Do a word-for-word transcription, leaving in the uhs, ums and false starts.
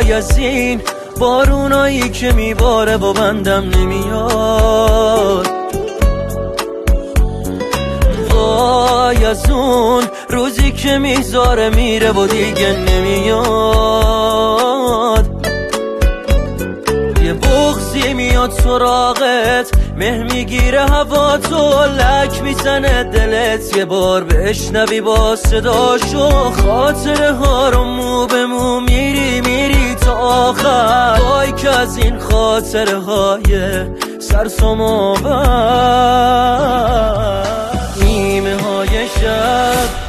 وای از این بارونایی که میباره با بندم نمیاد، وای از اون روزی که میذاره میره و دیگه نمیاد. یه بغضی میاد سراغت، مه میگیره هوا تو، لک میزنه دلت، یه بار بشنوی با صداشو، خاطره ها رو مو به مو میری میری تا آخر. وای که از این خاطره های سرسام آور، نیمه های شب